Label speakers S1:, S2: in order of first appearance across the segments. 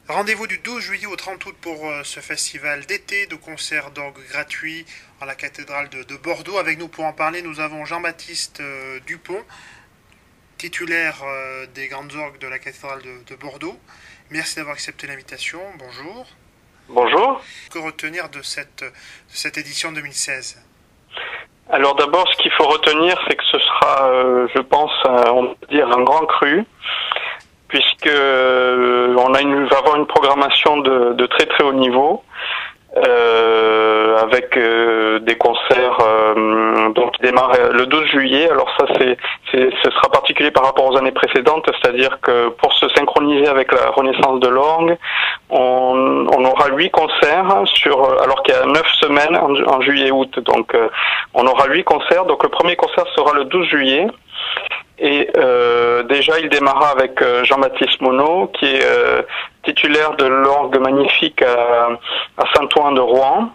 S1: Rendez-vous du 12 juillet au 30 août pour ce festival d'été de concerts d'orgue gratuits à la cathédrale de Bordeaux. Avec nous pour en parler, nous avons Jean-Baptiste Dupont, titulaire des grandes orgues de la cathédrale de Bordeaux. Merci d'avoir accepté l'invitation. Bonjour.
S2: Bonjour.
S1: Que retenir de cette édition 2016 ?
S2: Alors d'abord, ce qu'il faut retenir, c'est que ce sera, je pense, on peut dire un grand cru, puisque on va avoir une programmation de très très haut niveau, avec des concerts donc qui démarrent le 12 juillet. Alors ça, ce sera particulier par rapport aux années précédentes, c'est-à-dire que pour se synchroniser avec la renaissance de l'orgue, on aura 8 concerts alors qu'il y a 9 semaines en juillet-août. Donc on aura 8 concerts. Donc le premier concert sera le 12 juillet. Et déjà, il démarra avec Jean-Baptiste Monod, qui est titulaire de l'orgue magnifique à Saint-Ouen de Rouen.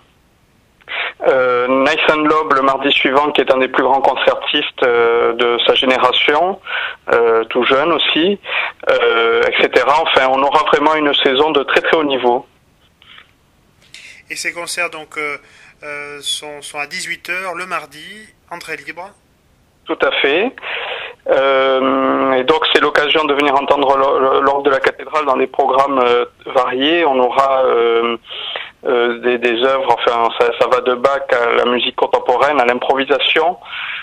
S2: Nathan Loeb le mardi suivant, qui est un des plus grands concertistes de sa génération, tout jeune aussi, etc. Enfin, on aura vraiment une saison de très très haut niveau.
S1: Et ces concerts donc sont à 18h le mardi, entrée libre.
S2: Tout à fait. Et donc c'est l'occasion de venir entendre l'orgue de la cathédrale dans des programmes variés. On aura des œuvres, enfin ça va de Bach à la musique contemporaine, à l'improvisation.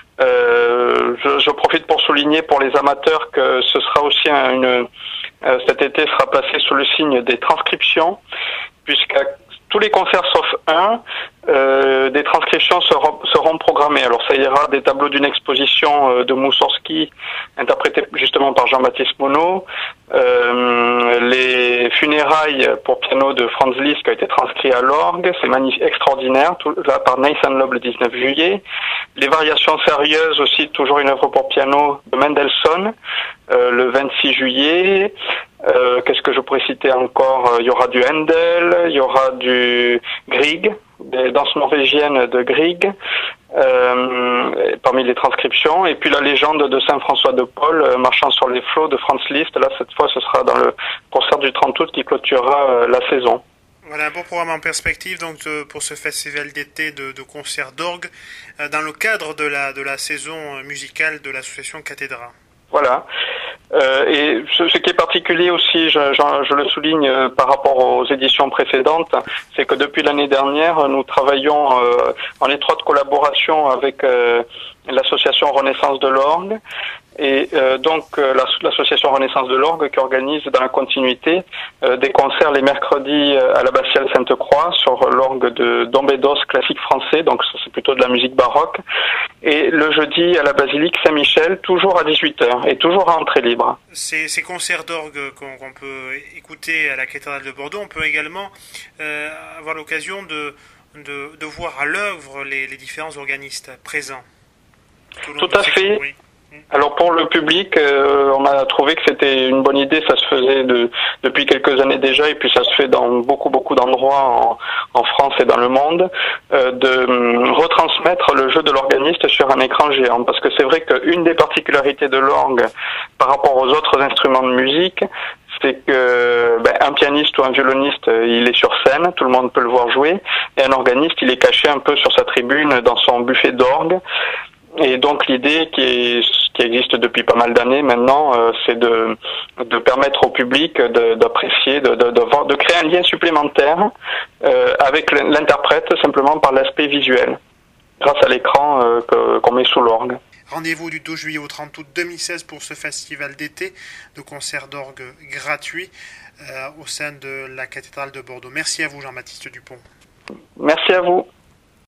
S2: Je profite pour souligner pour les amateurs que ce sera aussi cet été sera placé sous le signe des transcriptions, puisqu'à tous les concerts sauf un, des transcriptions seront programmées. Alors ça ira des tableaux d'une exposition de Moussorgsky, interprété justement par Jean-Baptiste Monod, les funérailles pour piano de Franz Liszt qui a été transcrit à l'orgue, c'est magnifique, extraordinaire, tout là par Nathan Loeb le 19 juillet. Les variations sérieuses aussi, toujours une œuvre pour piano de Mendelssohn, le 26 juillet. Qu'est-ce que je pourrais citer encore? Il y aura du Handel, il y aura du Grieg, des danses norvégiennes de Grieg, parmi les transcriptions, et puis la légende de Saint François de Paul, marchant sur les flots de Franz Liszt. Là, cette fois, ce sera dans le concert du 30 août qui clôturera la saison.
S1: Voilà un beau programme en perspective donc pour ce festival d'été de concerts d'orgue dans le cadre de la saison musicale de l'association Cathédra.
S2: Voilà. Et ce qui est particulier aussi, je le souligne par rapport aux éditions précédentes, c'est que depuis l'année dernière, nous travaillons en étroite collaboration avec l'association Renaissance de l'orgue, et donc l'association Renaissance de l'orgue qui organise dans la continuité des concerts les mercredis à l'abbatiale Sainte-Croix sur l'orgue de Dombédos classique français, donc c'est plutôt de la musique baroque, et le jeudi à la basilique Saint-Michel, toujours à 18h et toujours à entrée libre.
S1: Ces concerts d'orgue qu'on peut écouter à la cathédrale de Bordeaux, on peut également avoir l'occasion de voir à l'œuvre les différents organistes présents.
S2: Tout à fait. Oui. Alors pour le public, on a trouvé que c'était une bonne idée, ça se faisait depuis quelques années déjà, et puis ça se fait dans beaucoup d'endroits en France et dans le monde, de retransmettre le jeu de l'organiste sur un écran géant, parce que c'est vrai qu'une des particularités de l'orgue par rapport aux autres instruments de musique, c'est que un pianiste ou un violoniste, il est sur scène, tout le monde peut le voir jouer, et un organiste, il est caché un peu sur sa tribune dans son buffet d'orgue. Et donc l'idée qui existe depuis pas mal d'années maintenant, c'est de permettre au public d'apprécier, de créer un lien supplémentaire avec l'interprète simplement par l'aspect visuel, grâce à l'écran qu'on met sous l'orgue.
S1: Rendez-vous du 12 juillet au 30 août 2016 pour ce festival d'été de concerts d'orgue gratuits au sein de la cathédrale de Bordeaux. Merci à vous Jean-Baptiste Dupont.
S2: Merci à vous.